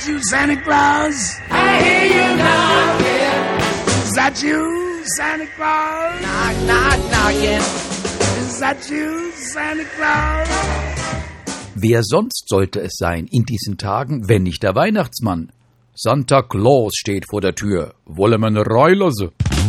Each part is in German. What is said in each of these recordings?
that you, Santa Claus? I hear you knocking. Is that you, Santa Claus? Knock, knock, knocking. Is that you, Santa Claus? Wer sonst sollte es sein in diesen Tagen, wenn nicht der Weihnachtsmann? Santa Claus steht vor der Tür. Wolle man reinlassen?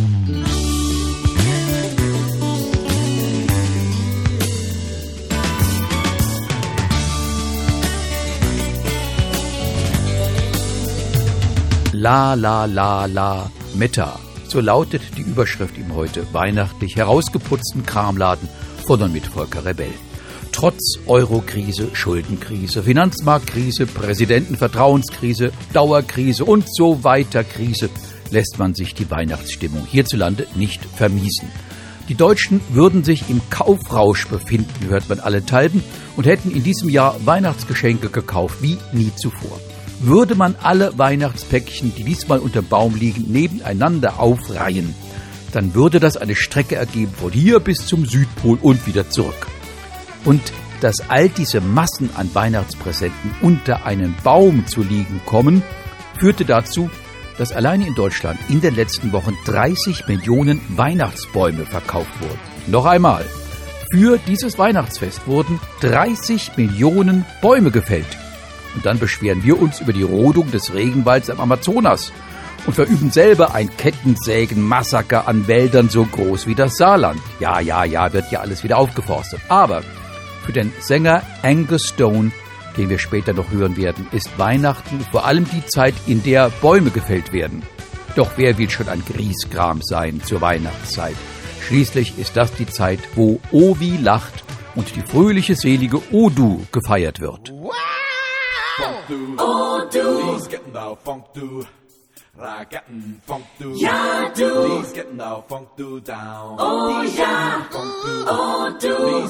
La la la la Meta. So lautet die Überschrift im heute weihnachtlich herausgeputzten Kramladen von und mit Volker Rebell. Trotz Eurokrise, Schuldenkrise, Finanzmarktkrise, Präsidentenvertrauenskrise, Dauerkrise und so weiter Krise lässt man sich die Weihnachtsstimmung hierzulande nicht vermiesen. Die Deutschen würden sich im Kaufrausch befinden, hört man allenthalben, und hätten in diesem Jahr Weihnachtsgeschenke gekauft wie nie zuvor. Würde man alle Weihnachtspäckchen, die diesmal unterm Baum liegen, nebeneinander aufreihen, dann würde das eine Strecke ergeben von hier bis zum Südpol und wieder zurück. Und dass all diese Massen an Weihnachtspräsenten unter einem Baum zu liegen kommen, führte dazu, dass alleine in Deutschland in den letzten Wochen 30 Millionen Weihnachtsbäume verkauft wurden. Noch einmal, für dieses Weihnachtsfest wurden 30 Millionen Bäume gefällt. Und dann beschweren wir uns über die Rodung des Regenwalds am Amazonas und verüben selber ein Kettensägen-Massaker an Wäldern so groß wie das Saarland. Ja, wird ja alles wieder aufgeforstet. Aber für den Sänger Angus Stone, den wir später noch hören werden, ist Weihnachten vor allem die Zeit, in der Bäume gefällt werden. Doch wer will schon ein Griesgram sein zur Weihnachtszeit? Schließlich ist das die Zeit, wo Ovi lacht und die fröhliche, selige Odu gefeiert wird. Odu. Ja, du. Oh, ja. Oh, du.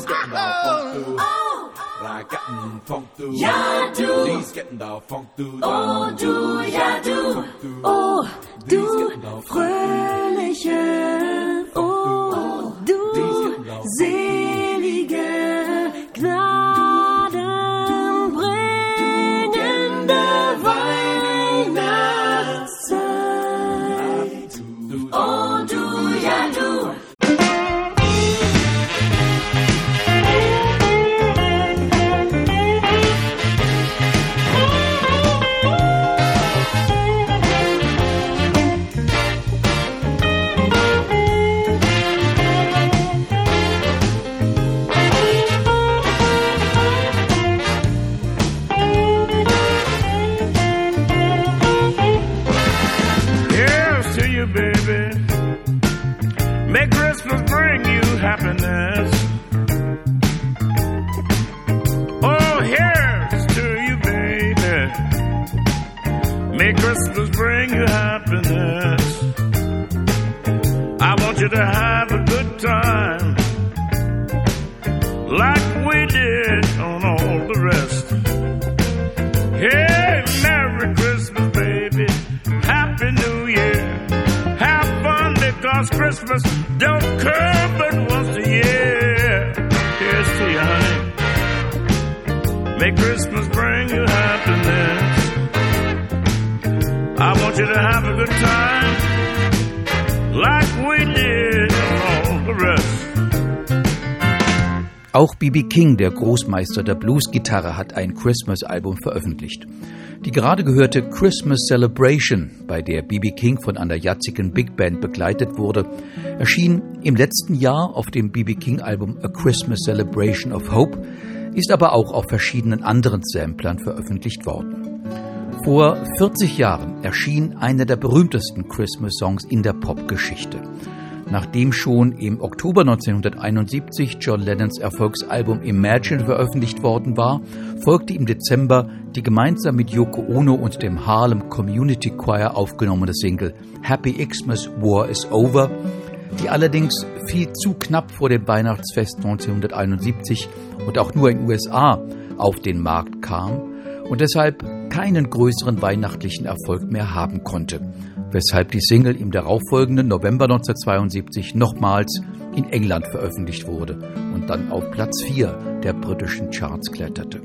Ja, du. Oh, du, ja, du. Oh, du. Fröhliche. Oh, du. Selige. Gnadenbringende Weihnachtszeit. Oh, du, ja, du. May Christmas bring you happiness. Oh, here's to you, baby. May Christmas bring you happiness. I want you to have a good time, like we did on all the rest. Hey, Merry Christmas, baby. Happy New Year. Have fun because Christmas don't come but once a year. Here's to you, honey. May Christmas bring you happiness. I want you to have a good time, like we did on all the rest. Auch B.B. King, der Großmeister der Bluesgitarre, hat ein Christmas-Album veröffentlicht. Die gerade gehörte Christmas Celebration, bei der B.B. King von einer jatzigen Big Band begleitet wurde, erschien im letzten Jahr auf dem B.B. King-Album A Christmas Celebration of Hope, ist aber auch auf verschiedenen anderen Samplern veröffentlicht worden. Vor 40 Jahren erschien einer der berühmtesten Christmas-Songs in der Popgeschichte. Nachdem schon im Oktober 1971 John Lennons Erfolgsalbum Imagine veröffentlicht worden war, folgte im Dezember die gemeinsam mit Yoko Ono und dem Harlem Community Choir aufgenommene Single Happy Xmas, War is Over, die allerdings viel zu knapp vor dem Weihnachtsfest 1971 und auch nur in den USA auf den Markt kam und deshalb keinen größeren weihnachtlichen Erfolg mehr haben konnte, weshalb die Single im darauffolgenden November 1972 nochmals in England veröffentlicht wurde und dann auf Platz 4 der britischen Charts kletterte.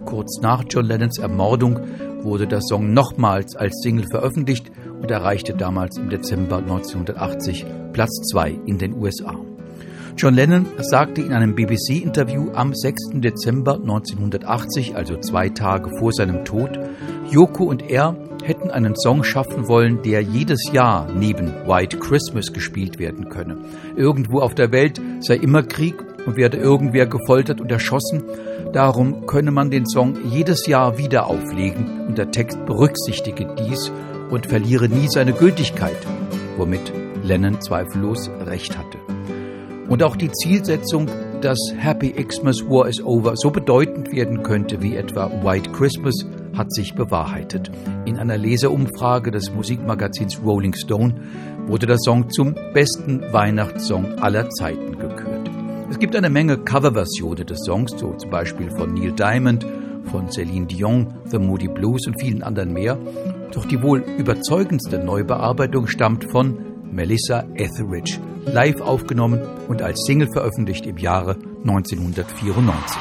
Kurz nach John Lennons Ermordung wurde der Song nochmals als Single veröffentlicht und erreichte damals im Dezember 1980 Platz 2 in den USA. John Lennon sagte in einem BBC-Interview am 6. Dezember 1980, also 2 Tage vor seinem Tod, Yoko und er hätten einen Song schaffen wollen, der jedes Jahr neben White Christmas gespielt werden könne. Irgendwo auf der Welt sei immer Krieg und werde irgendwer gefoltert und erschossen. Darum könne man den Song jedes Jahr wieder auflegen und der Text berücksichtige dies und verliere nie seine Gültigkeit, womit Lennon zweifellos recht hatte. Und auch die Zielsetzung, dass Happy Xmas War is Over so bedeutend werden könnte wie etwa White Christmas, hat sich bewahrheitet. In einer Leserumfrage des Musikmagazins Rolling Stone wurde der Song zum besten Weihnachtssong aller Zeiten gekürt. Es gibt eine Menge Coverversionen des Songs, so zum Beispiel von Neil Diamond, von Celine Dion, The Moody Blues und vielen anderen mehr. Doch die wohl überzeugendste Neubearbeitung stammt von Melissa Etheridge, live aufgenommen und als Single veröffentlicht im Jahre 1994.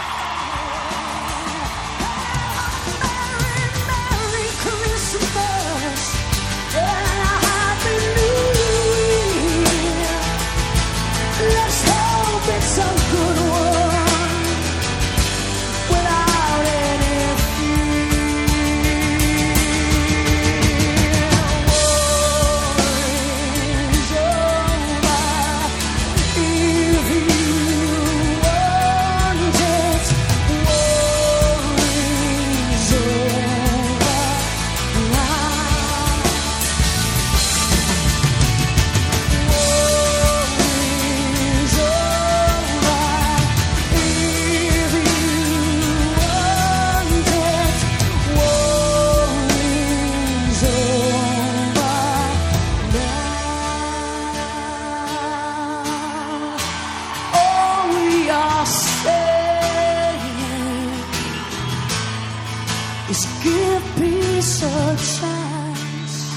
Give peace a chance.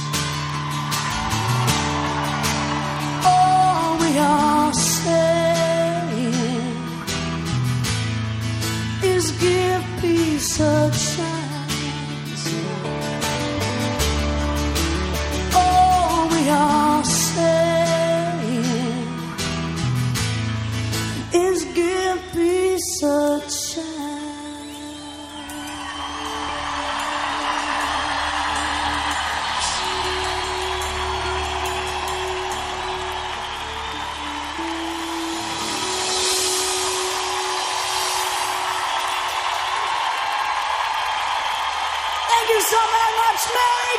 All we are saying is give peace a chance. All we are saying is give peace a chance. Thank you so very much. Merry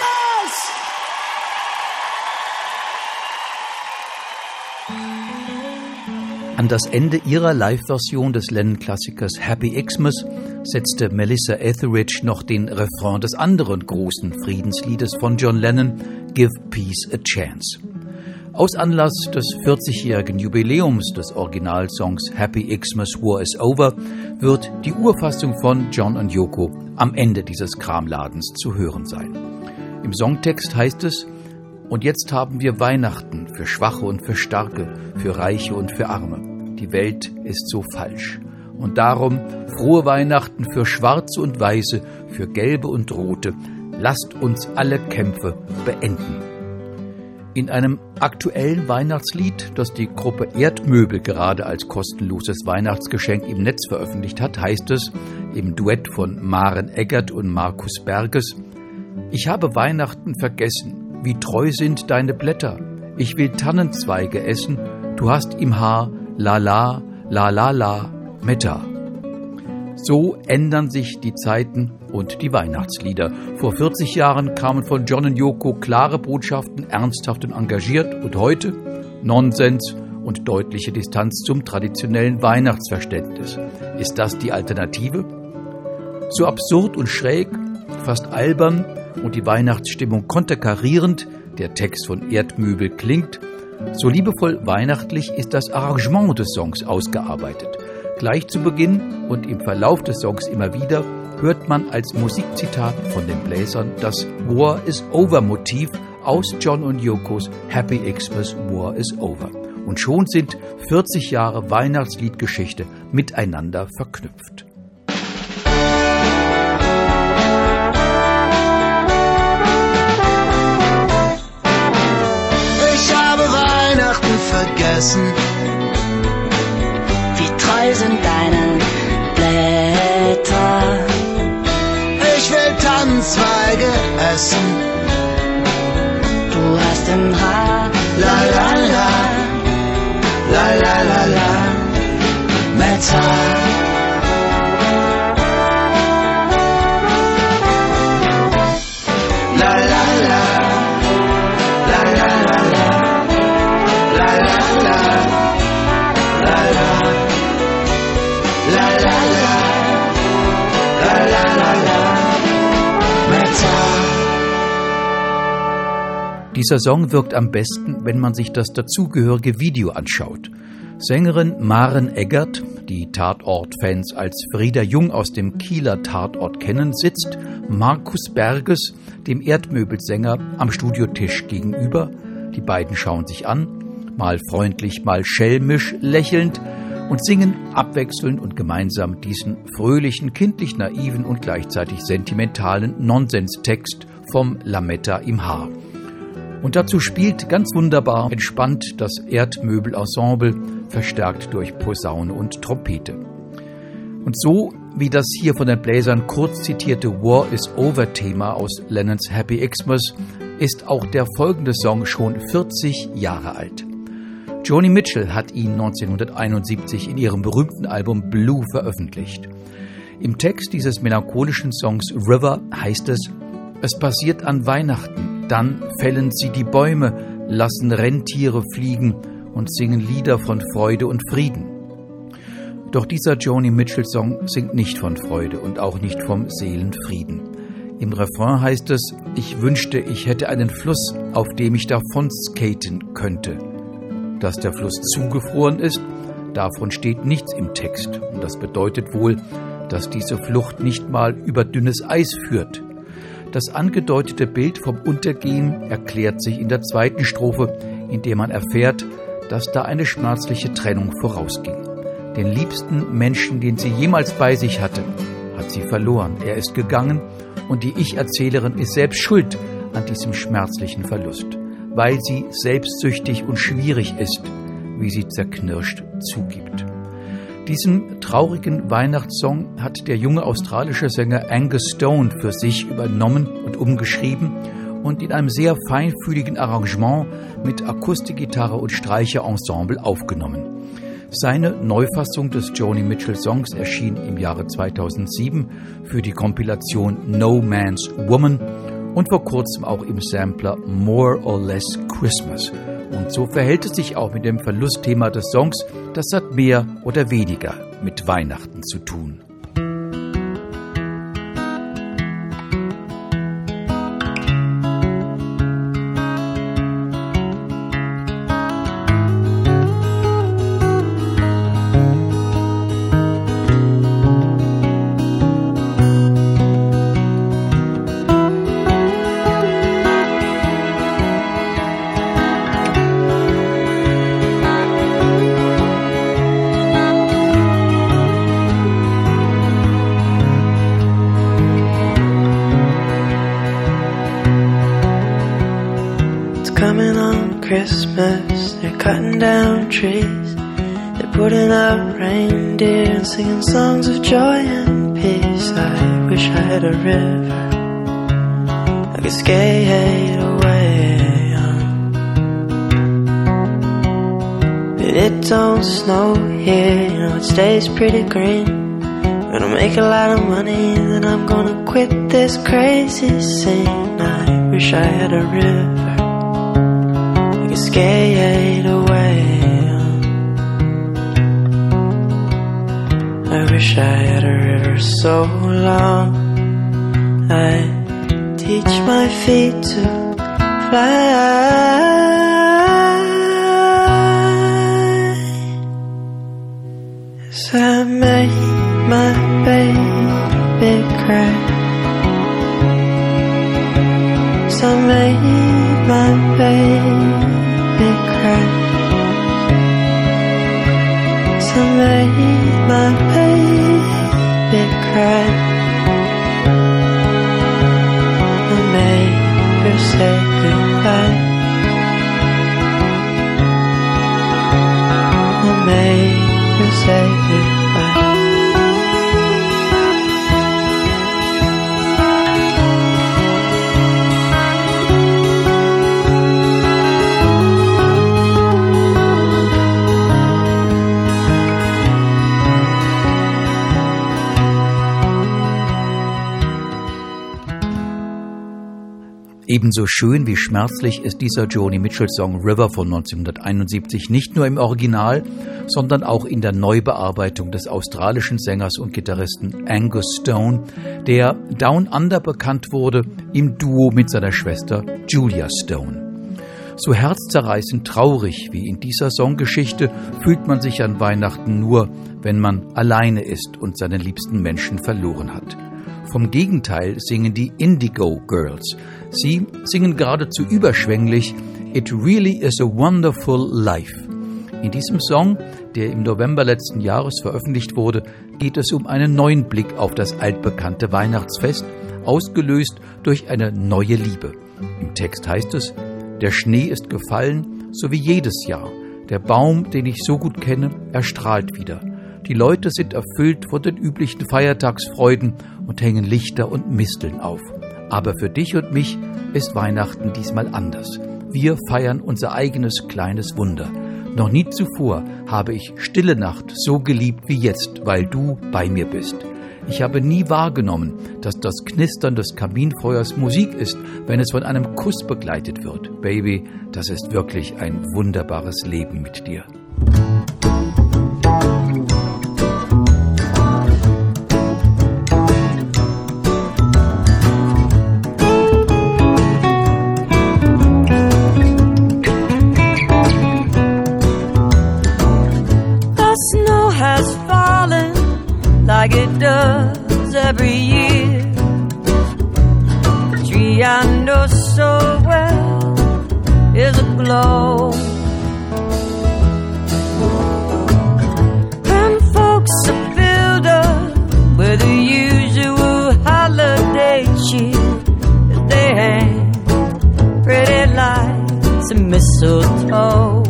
Christmas! An das Ende ihrer Live-Version des Lennon-Klassikers Happy Xmas setzte Melissa Etheridge noch den Refrain des anderen großen Friedensliedes von John Lennon, Give Peace a Chance. Aus Anlass des 40-jährigen Jubiläums des Originalsongs Happy Xmas War is Over wird die Urfassung von John und Yoko am Ende dieses Kramladens zu hören sein. Im Songtext heißt es: Und jetzt haben wir Weihnachten für Schwache und für Starke, für Reiche und für Arme. Die Welt ist so falsch. Und darum frohe Weihnachten für Schwarze und Weiße, für Gelbe und Rote. Lasst uns alle Kämpfe beenden. In einem aktuellen Weihnachtslied, das die Gruppe Erdmöbel gerade als kostenloses Weihnachtsgeschenk im Netz veröffentlicht hat, heißt es im Duett von Maren Eggert und Markus Berges: Ich habe Weihnachten vergessen, wie treu sind deine Blätter. Ich will Tannenzweige essen, du hast im Haar la la, la la la, Metta. So ändern sich die Zeiten und die Weihnachtslieder. Vor 40 Jahren kamen von John und Yoko klare Botschaften, ernsthaft und engagiert. Und heute Nonsens und deutliche Distanz zum traditionellen Weihnachtsverständnis. Ist das die Alternative? So absurd und schräg, fast albern und die Weihnachtsstimmung konterkarierend der Text von Erdmöbel klingt, so liebevoll weihnachtlich ist das Arrangement des Songs ausgearbeitet. Gleich zu Beginn und im Verlauf des Songs immer wieder hört man als Musikzitat von den Bläsern das War is Over Motiv aus John und Yokos Happy Xmas War is Over. Und schon sind 40 Jahre Weihnachtsliedgeschichte miteinander verknüpft. vergessen. Wie treu sind deine Blätter. Ich will Tannenzweige essen. Du hast im Haar la la la, la la la la, Metall. La la la, la la la la, la la la, la la, la la la, la la la la, Metall. Dieser Song wirkt am besten, wenn man sich das dazugehörige Video anschaut. Sängerin Maren Eggert, die Tatort-Fans als Frieda Jung aus dem Kieler Tatort kennen, sitzt Markus Berges, dem Erdmöbelsänger, am Studiotisch gegenüber. Die beiden schauen sich an, mal freundlich, mal schelmisch, lächelnd und singen abwechselnd und gemeinsam diesen fröhlichen, kindlich naiven und gleichzeitig sentimentalen Nonsenstext vom Lametta im Haar. Und dazu spielt ganz wunderbar entspannt das Erdmöbelensemble, verstärkt durch Posaune und Trompete. Und so wie das hier von den Bläsern kurz zitierte War is Over Thema aus Lennons Happy Xmas ist auch der folgende Song schon 40 Jahre alt. Joni Mitchell hat ihn 1971 in ihrem berühmten Album Blue veröffentlicht. Im Text dieses melancholischen Songs River heißt es: Es passiert an Weihnachten, dann fällen sie die Bäume, lassen Rentiere fliegen und singen Lieder von Freude und Frieden. Doch dieser Joni Mitchell-Song singt nicht von Freude und auch nicht vom Seelenfrieden. Im Refrain heißt es: Ich wünschte, ich hätte einen Fluss, auf dem ich davon skaten könnte. Dass der Fluss zugefroren ist, davon steht nichts im Text. Und das bedeutet wohl, dass diese Flucht nicht mal über dünnes Eis führt. Das angedeutete Bild vom Untergehen erklärt sich in der zweiten Strophe, indem man erfährt, dass da eine schmerzliche Trennung vorausging. Den liebsten Menschen, den sie jemals bei sich hatte, hat sie verloren. Er ist gegangen und die Ich-Erzählerin ist selbst schuld an diesem schmerzlichen Verlust, weil sie selbstsüchtig und schwierig ist, wie sie zerknirscht zugibt. Diesen traurigen Weihnachtssong hat der junge australische Sänger Angus Stone für sich übernommen und umgeschrieben und in einem sehr feinfühligen Arrangement mit Akustikgitarre und Streicherensemble aufgenommen. Seine Neufassung des Joni Mitchell Songs erschien im Jahre 2007 für die Kompilation No Man's Woman und vor kurzem auch im Sampler More or Less Christmas. Und so verhält es sich auch mit dem Verlustthema des Songs. Das hat mehr oder weniger mit Weihnachten zu tun. Coming on Christmas, they're cutting down trees, they're putting up reindeer and singing songs of joy and peace. I wish I had a river I could skate away on, but it don't snow here, you know, it stays pretty green. Gonna make a lot of money, then I'm gonna quit this crazy scene. I wish I had a river skate away on. I wish I had a river so long I'd teach my feet to fly. As I made my baby cry, as I made my baby cry, so I made my baby cry. I made her say goodbye. say goodbye. Ebenso schön wie schmerzlich ist dieser Joni Mitchell-Song River von 1971 nicht nur im Original, sondern auch in der Neubearbeitung des australischen Sängers und Gitarristen Angus Stone, der Down Under bekannt wurde im Duo mit seiner Schwester Julia Stone. So herzzerreißend traurig wie in dieser Songgeschichte fühlt man sich an Weihnachten nur, wenn man alleine ist und seinen liebsten Menschen verloren hat. Vom Gegenteil singen die Indigo Girls. Sie singen geradezu überschwänglich It really is a wonderful life. In diesem Song, der im November letzten Jahres veröffentlicht wurde, geht es um einen neuen Blick auf das altbekannte Weihnachtsfest, ausgelöst durch eine neue Liebe. Im Text heißt es: Der Schnee ist gefallen, so wie jedes Jahr. Der Baum, den ich so gut kenne, erstrahlt wieder. Die Leute sind erfüllt von den üblichen Feiertagsfreuden und hängen Lichter und Misteln auf. Aber für dich und mich ist Weihnachten diesmal anders. Wir feiern unser eigenes kleines Wunder. Noch nie zuvor habe ich Stille Nacht so geliebt wie jetzt, weil du bei mir bist. Ich habe nie wahrgenommen, dass das Knistern des Kaminfeuers Musik ist, wenn es von einem Kuss begleitet wird. Baby, das ist wirklich ein wunderbares Leben mit dir. Like it does every year. The tree I know so well is aglow. And folks are filled up with the usual holiday cheer as they hang pretty lights and mistletoe.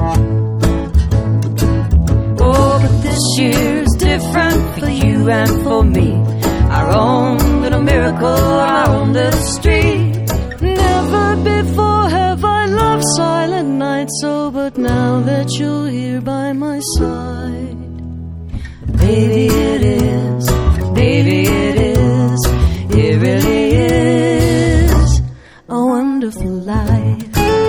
Oh, but this year's different for you and for me. Our own little miracle on the street. Never before have I loved silent nights, oh, but now that you're here by my side, baby it is, baby it is, it really is a wonderful life.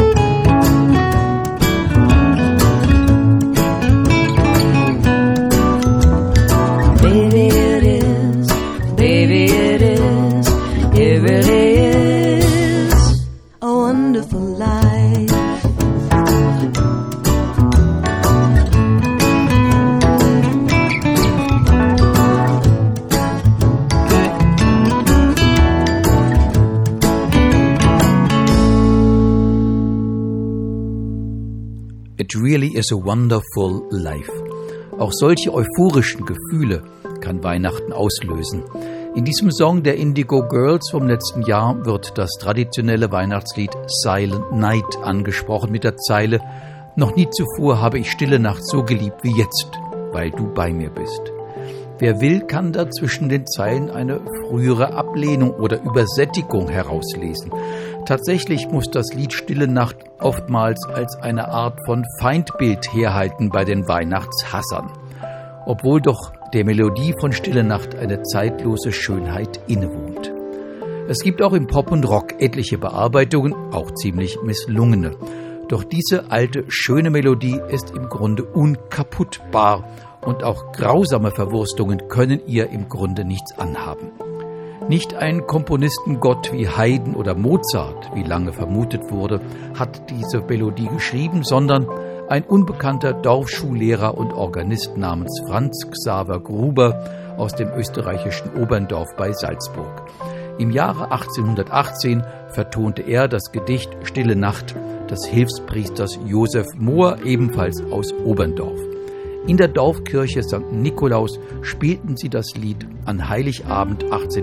It really is a wonderful life. Auch solche euphorischen Gefühle kann Weihnachten auslösen. In diesem Song der Indigo Girls vom letzten Jahr wird das traditionelle Weihnachtslied Silent Night angesprochen mit der Zeile: Noch nie zuvor habe ich Stille Nacht so geliebt wie jetzt, weil du bei mir bist. Wer will, kann da zwischen den Zeilen eine frühere Ablehnung oder Übersättigung herauslesen. Tatsächlich muss das Lied Stille Nacht oftmals als eine Art von Feindbild herhalten bei den Weihnachtshassern. Obwohl doch der Melodie von Stille Nacht eine zeitlose Schönheit innewohnt. Es gibt auch im Pop und Rock etliche Bearbeitungen, auch ziemlich misslungene. Doch diese alte, schöne Melodie ist im Grunde unkaputtbar und auch grausame Verwurstungen können ihr im Grunde nichts anhaben. Nicht ein Komponistengott wie Haydn oder Mozart, wie lange vermutet wurde, hat diese Melodie geschrieben, sondern ein unbekannter Dorfschullehrer und Organist namens Franz Xaver Gruber aus dem österreichischen Oberndorf bei Salzburg. Im Jahre 1818 vertonte er das Gedicht Stille Nacht des Hilfspriesters Josef Mohr, ebenfalls aus Oberndorf. In der Dorfkirche St. Nikolaus spielten sie das Lied an Heiligabend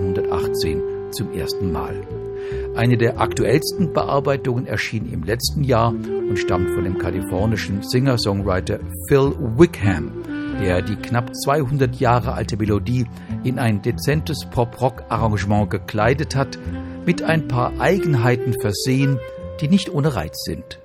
1818 zum ersten Mal. Eine der aktuellsten Bearbeitungen erschien im letzten Jahr und stammt von dem kalifornischen Singer-Songwriter Phil Wickham, der die knapp 200 Jahre alte Melodie in ein dezentes Pop-Rock-Arrangement gekleidet hat, mit ein paar Eigenheiten versehen, die nicht ohne Reiz sind.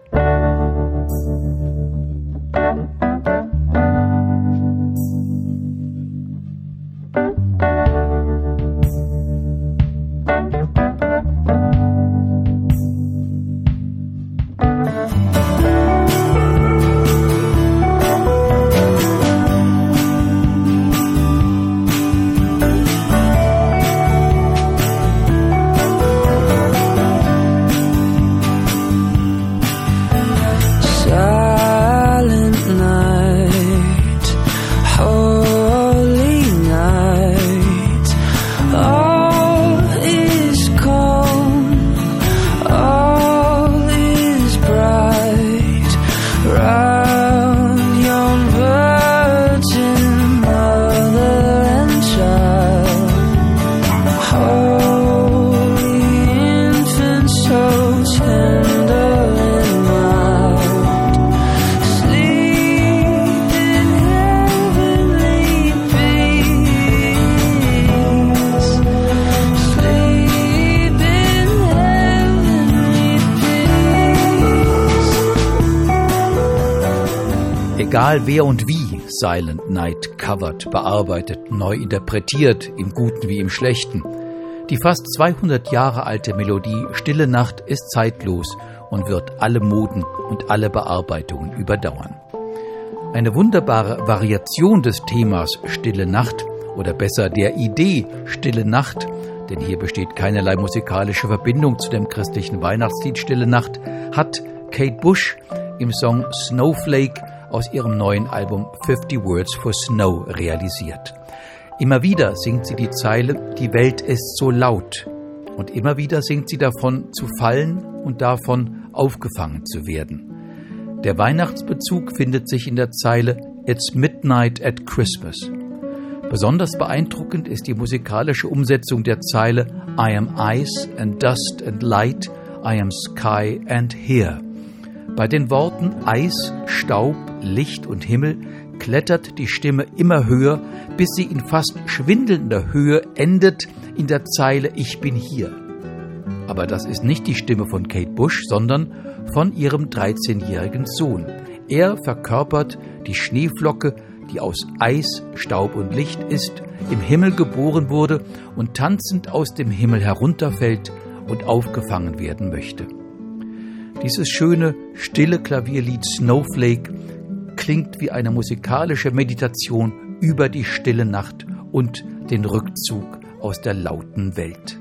Egal wer und wie Silent Night covert, bearbeitet, neu interpretiert, im Guten wie im Schlechten. Die fast 200 Jahre alte Melodie Stille Nacht ist zeitlos und wird alle Moden und alle Bearbeitungen überdauern. Eine wunderbare Variation des Themas Stille Nacht, oder besser der Idee Stille Nacht, denn hier besteht keinerlei musikalische Verbindung zu dem christlichen Weihnachtslied Stille Nacht, hat Kate Bush im Song Snowflake aus ihrem neuen Album 50 Words for Snow realisiert. Immer wieder singt sie die Zeile, die Welt ist so laut. Und immer wieder singt sie davon zu fallen und davon aufgefangen zu werden. Der Weihnachtsbezug findet sich in der Zeile It's Midnight at Christmas. Besonders beeindruckend ist die musikalische Umsetzung der Zeile I am ice and dust and light, I am sky and here. Bei den Worten Eis, Staub, Licht und Himmel klettert die Stimme immer höher, bis sie in fast schwindelnder Höhe endet in der Zeile Ich bin hier. Aber das ist nicht die Stimme von Kate Bush, sondern von ihrem 13-jährigen Sohn. Er verkörpert die Schneeflocke, die aus Eis, Staub und Licht ist, im Himmel geboren wurde und tanzend aus dem Himmel herunterfällt und aufgefangen werden möchte. Dieses schöne, stille Klavierlied Snowflake klingt wie eine musikalische Meditation über die stille Nacht und den Rückzug aus der lauten Welt.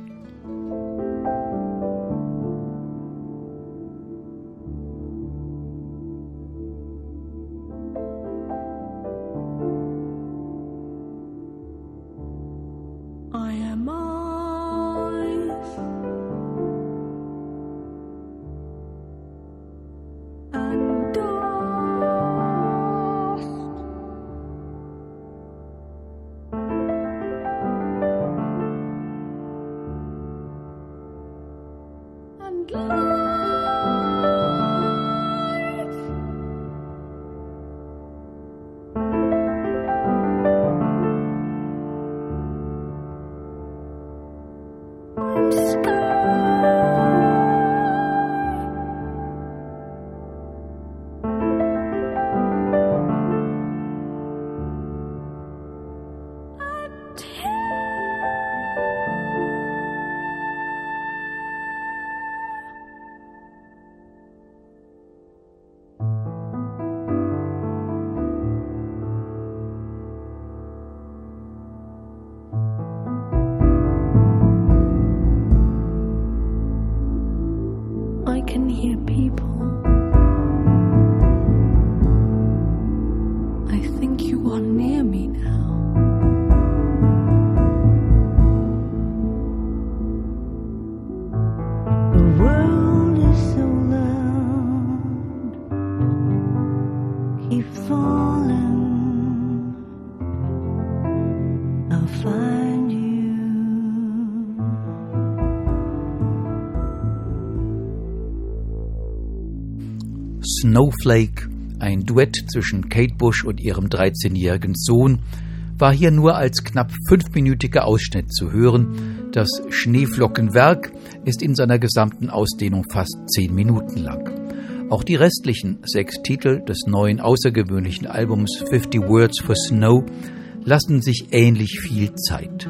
Snowflake, ein Duett zwischen Kate Bush und ihrem 13-jährigen Sohn, war hier nur als knapp 5-minütiger Ausschnitt zu hören. Das Schneeflockenwerk ist in seiner gesamten Ausdehnung fast 10 Minuten lang. Auch die restlichen 6 Titel des neuen außergewöhnlichen Albums 50 Words for Snow lassen sich ähnlich viel Zeit.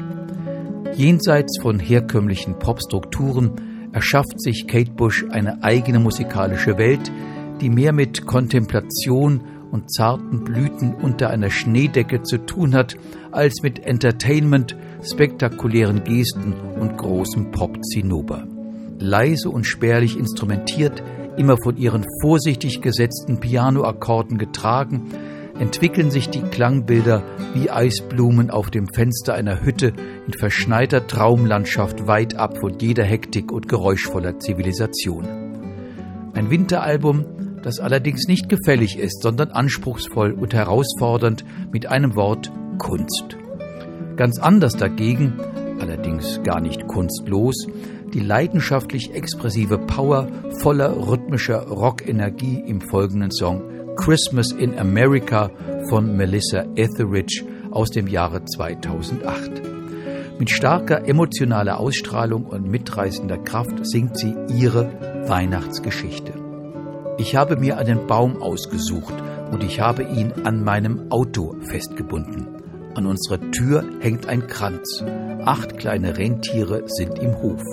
Jenseits von herkömmlichen Popstrukturen erschafft sich Kate Bush eine eigene musikalische Welt, die mehr mit Kontemplation und zarten Blüten unter einer Schneedecke zu tun hat, als mit Entertainment, spektakulären Gesten und großem Pop-Zinnober. Leise und spärlich instrumentiert, immer von ihren vorsichtig gesetzten Pianoakkorden getragen, entwickeln sich die Klangbilder wie Eisblumen auf dem Fenster einer Hütte in verschneiter Traumlandschaft weit ab von jeder Hektik und geräuschvoller Zivilisation. Ein Winteralbum, das allerdings nicht gefällig ist, sondern anspruchsvoll und herausfordernd, mit einem Wort: Kunst. Ganz anders dagegen, allerdings gar nicht kunstlos, die leidenschaftlich expressive Power voller rhythmischer Rockenergie im folgenden Song Christmas in America von Melissa Etheridge aus dem Jahre 2008. Mit starker emotionaler Ausstrahlung und mitreißender Kraft singt sie ihre Weihnachtsgeschichte. Ich habe mir einen Baum ausgesucht und ich habe ihn an meinem Auto festgebunden. An unserer Tür hängt ein Kranz. 8 kleine Rentiere sind im Hof.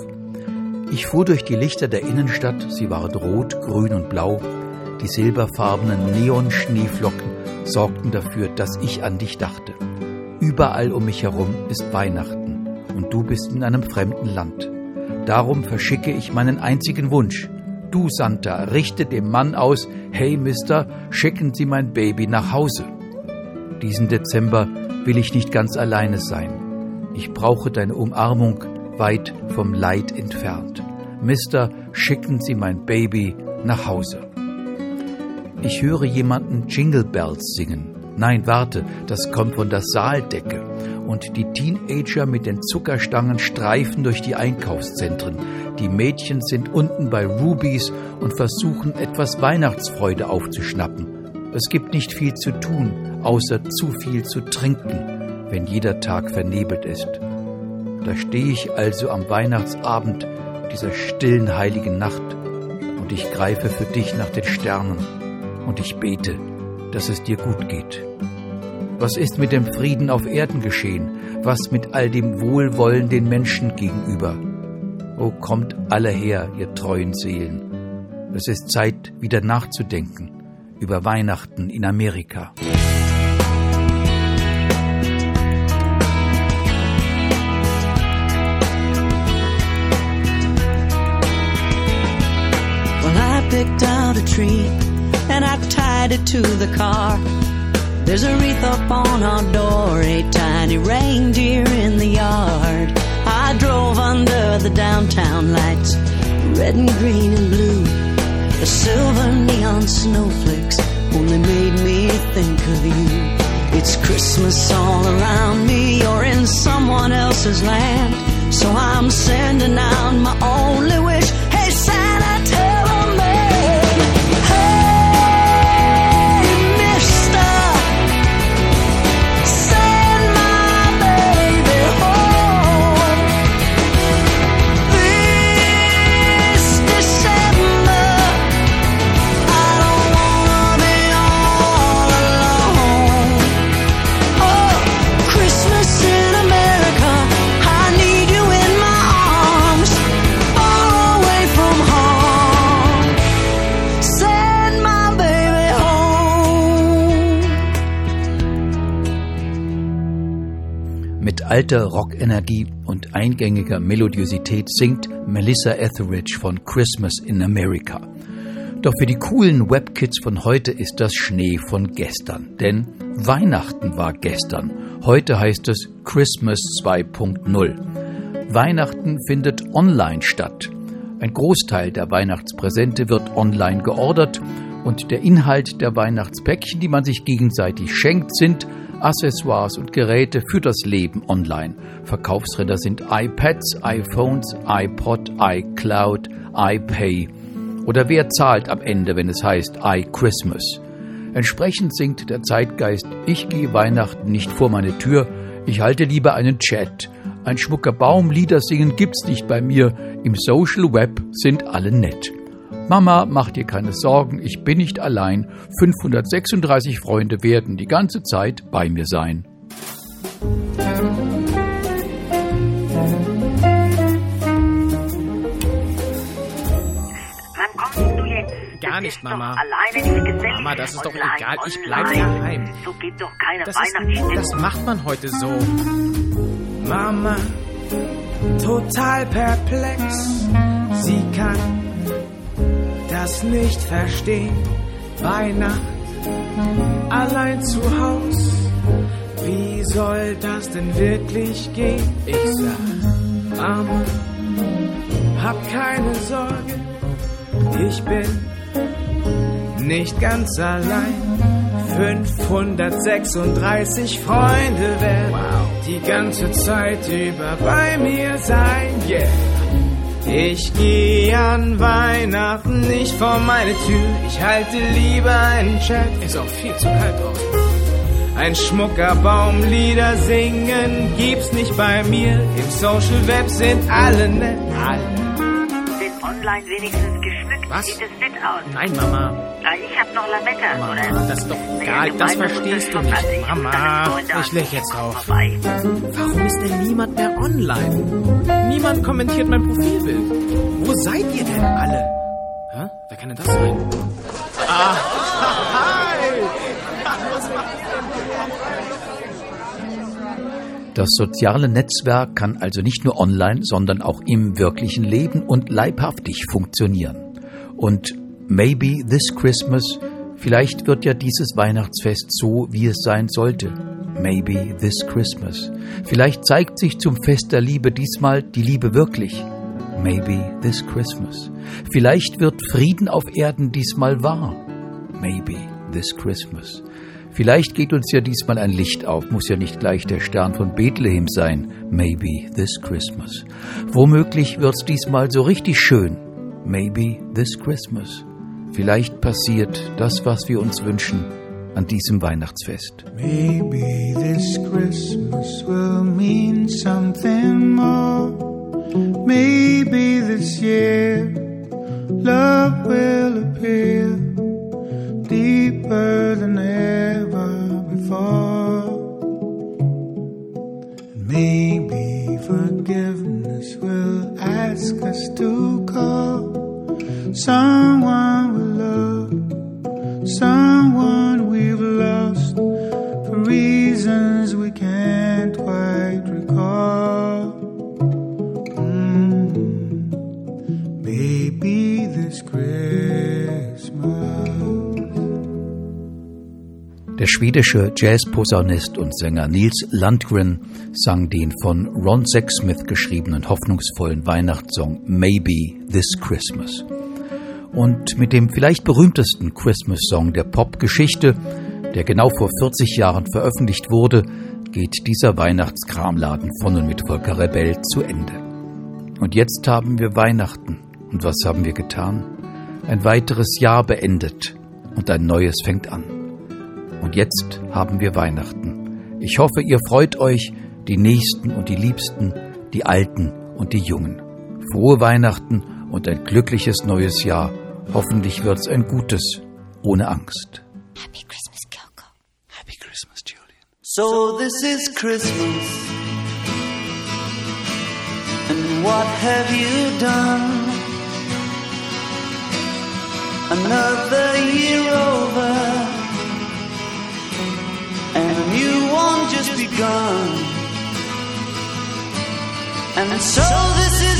Ich fuhr durch die Lichter der Innenstadt, sie waren rot, grün und blau. Die silberfarbenen Neon-Schneeflocken sorgten dafür, dass ich an dich dachte. Überall um mich herum ist Weihnachten und du bist in einem fremden Land. Darum verschicke ich meinen einzigen Wunsch. Du, Santa, richte dem Mann aus: Hey, Mister, schicken Sie mein Baby nach Hause. Diesen Dezember will ich nicht ganz alleine sein. Ich brauche deine Umarmung, weit vom Leid entfernt. Mister, schicken Sie mein Baby nach Hause. Ich höre jemanden Jingle Bells singen. Nein, warte, das kommt von der Saaldecke. Und die Teenager mit den Zuckerstangen streifen durch die Einkaufszentren. Die Mädchen sind unten bei Ruby's und versuchen, etwas Weihnachtsfreude aufzuschnappen. Es gibt nicht viel zu tun, außer zu viel zu trinken, wenn jeder Tag vernebelt ist. Da stehe ich also am Weihnachtsabend dieser stillen heiligen Nacht und ich greife für dich nach den Sternen und ich bete, dass es dir gut geht. Was ist mit dem Frieden auf Erden geschehen? Was mit all dem Wohlwollen den Menschen gegenüber? Oh, kommt alle her, ihr treuen Seelen. Es ist Zeit, wieder nachzudenken über Weihnachten in Amerika. Well, I picked out a tree and I tied it to the car. There's a wreath up on our door, a tiny reindeer in the yard. I drove under the downtown lights, red and green and blue. The silver neon snowflakes only made me think of you. It's Christmas all around me, you're in someone else's land. So I'm sending out my only wish. Hey Santa, tell a man, hey mister, send my baby home this December. I don't wanna be all alone. Oh, Christmas in America, I need you in my arms, far away from home. Send my baby home. Mit alter Rockenergie und eingängiger Melodiosität singt Melissa Etheridge von Christmas in America. Doch für die coolen Webkids von heute ist das Schnee von gestern. Denn Weihnachten war gestern. Heute heißt es Christmas 2.0. Weihnachten findet online statt. Ein Großteil der Weihnachtspräsente wird online geordert und der Inhalt der Weihnachtspäckchen, die man sich gegenseitig schenkt, sind Accessoires und Geräte für das Leben online. Verkaufsräder sind iPads, iPhones, iPod, iCloud, iPay Oder wer zahlt am Ende, wenn es heißt I Christmas? Entsprechend singt der Zeitgeist, ich gehe Weihnachten nicht vor meine Tür, ich halte lieber einen Chat. Ein schmucker Baum, Lieder singen gibt's nicht bei mir, im Social Web sind alle nett. Mama, mach dir keine Sorgen, ich bin nicht allein, 536 Freunde werden die ganze Zeit bei mir sein. Wann kommst du jetzt? Gar nicht, Mama. Mama, das ist doch egal, ich bleib daheim. So geht doch keine Weihnachtsstimmung. Das macht man heute so. Mama, total perplex. Sie kann das nicht verstehen. Weihnacht allein zu Haus. Wie soll das denn wirklich gehen? Ich sag, Mama, hab keine Sorge. Ich bin nicht ganz allein. 536 Freunde werden die ganze Zeit über bei mir sein. Yeah. Ich gehe an Weihnachten nicht vor meine Tür. Ich halte lieber einen Chat. Ist auch viel zu kalt draußen. Ein schmucker Baum, Lieder singen gibt's nicht bei mir. Im Social Web sind alle nett. Sind online wenigstens geschmückt? Was? Sieht es nett aus? Nein, Mama. Ich hab noch Lametta, Mama, oder? das ist doch egal, das verstehst du nicht. Mama, ich leg jetzt auf. Warum ist denn niemand mehr online? Niemand kommentiert mein Profilbild. Wo seid ihr denn alle? Hä? Wer kann denn das sein? Das soziale Netzwerk kann also nicht nur online, sondern auch im wirklichen Leben und leibhaftig funktionieren. Und maybe this Christmas, vielleicht wird ja dieses Weihnachtsfest so, wie es sein sollte. Maybe this Christmas. Vielleicht zeigt sich zum Fest der Liebe diesmal die Liebe wirklich. Maybe this Christmas. Vielleicht wird Frieden auf Erden diesmal wahr. Maybe this Christmas. Vielleicht geht uns ja diesmal ein Licht auf, muss ja nicht gleich der Stern von Bethlehem sein. Maybe this Christmas. Womöglich wird's diesmal so richtig schön. Maybe this Christmas. Vielleicht passiert das, was wir uns wünschen an diesem Weihnachtsfest. Maybe this Christmas will mean something more. Maybe this year love will appear deeper than ever before. Maybe forgiveness will ask us to call someone we love, someone we've lost for reasons we can't quite recall. Maybe this Christmas. Der schwedische Jazzposaunist und Sänger Nils Landgren sang den von Ron Sexsmith geschriebenen hoffnungsvollen Weihnachtssong Maybe This Christmas. Und mit dem vielleicht berühmtesten Christmas-Song der Popgeschichte, der genau vor 40 Jahren veröffentlicht wurde, geht dieser Weihnachtskramladen von und mit Volker Rebell zu Ende. Und jetzt haben wir Weihnachten. Und was haben wir getan? Ein weiteres Jahr beendet und ein neues fängt an. Und jetzt haben wir Weihnachten. Ich hoffe, ihr freut euch, die Nächsten und die Liebsten, die Alten und die Jungen. Frohe Weihnachten und ein glückliches neues Jahr. Hoffentlich wird's ein gutes, ohne Angst. Happy Christmas, Kyoko. Happy Christmas, Julian. So this is Christmas, and what have you done? Another year over, and a new one just begun. And so this is